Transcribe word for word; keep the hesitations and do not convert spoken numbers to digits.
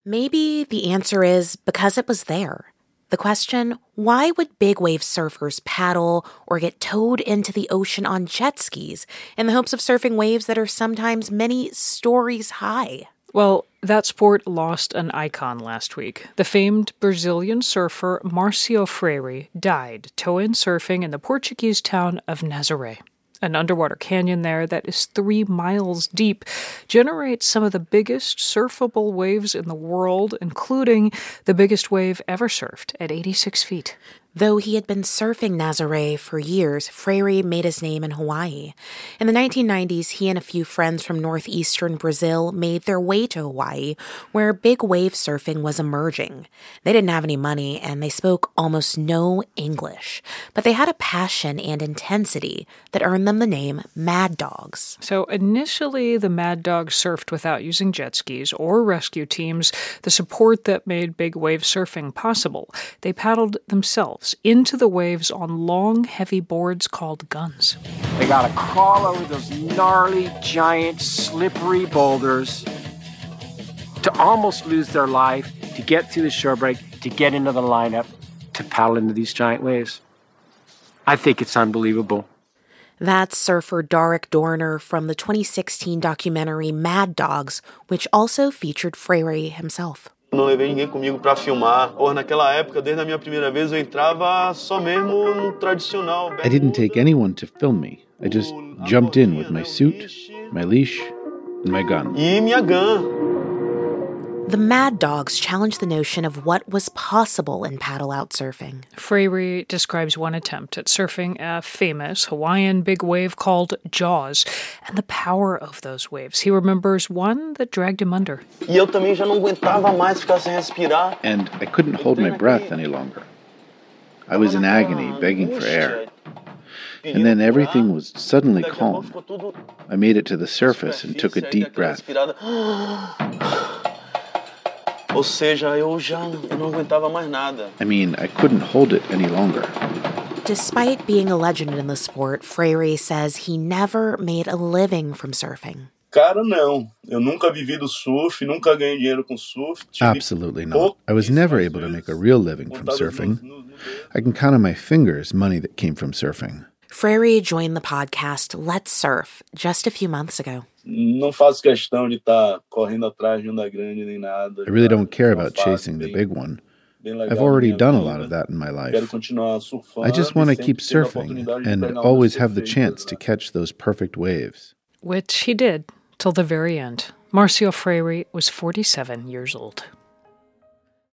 Maybe the answer is because it was there. The question, why would big wave surfers paddle or get towed into the ocean on jet skis in the hopes of surfing waves that are sometimes many stories high? Well, that sport lost an icon last week. The famed Brazilian surfer Marcio Freire died tow-in surfing in the Portuguese town of Nazaré. An underwater canyon there that is three miles deep generates some of the biggest surfable waves in the world, including the biggest wave ever surfed at eighty-six feet. Though he had been surfing Nazaré for years, Freire made his name in Hawaii. In the nineteen nineties, he and a few friends from northeastern Brazil made their way to Hawaii, where big wave surfing was emerging. They didn't have any money, and they spoke almost no English, but they had a passion and intensity that earned them the name Mad Dogs. So initially, the Mad Dogs surfed without using jet skis or rescue teams, the support that made big wave surfing possible. They paddled themselves into the waves on long, heavy boards called guns. They gotta crawl over those gnarly, giant, slippery boulders to almost lose their life, to get through the shore break, to get into the lineup, to paddle into these giant waves. I think it's unbelievable. That's surfer Darrick Dorner from the twenty sixteen documentary Mad Dogs, which also featured Freire himself. Não levei ninguém comigo para filmar. Ou naquela época, desde a minha primeira vez, eu entrava só mesmo no tradicional. I didn't take anyone to film me. I just jumped in with my suit, my leash, and my gun. E minha gun. The Mad Dogs challenged the notion of what was possible in paddle-out surfing. Freire describes one attempt at surfing a famous Hawaiian big wave called Jaws and the power of those waves. He remembers one that dragged him under. E eu também já não aguentava mais ficar sem respirar. And I couldn't hold my breath any longer. I was in agony, begging for air. And then everything was suddenly calm. I made it to the surface and took a deep breath. Ou seja, eu já eu não aguentava mais nada. I mean, I couldn't hold it any longer. Despite being a legend in the sport, Freire says he never made a living from surfing. Cara, não. Eu nunca vivi do surf, nunca ganhei dinheiro com surf. Absolutely not. I was never able to make a real living from surfing. I can count on my fingers money that came from surfing. Freire joined the podcast Let's Surf just a few months ago. Não faço questão de estar correndo atrás de onda grande nem nada. I really don't care about chasing the big one. I've already done a lot of that in my life. I just want to keep surfing and always have the chance to catch those perfect waves. Which he did, till the very end. Marcio Freire was forty-seven years old.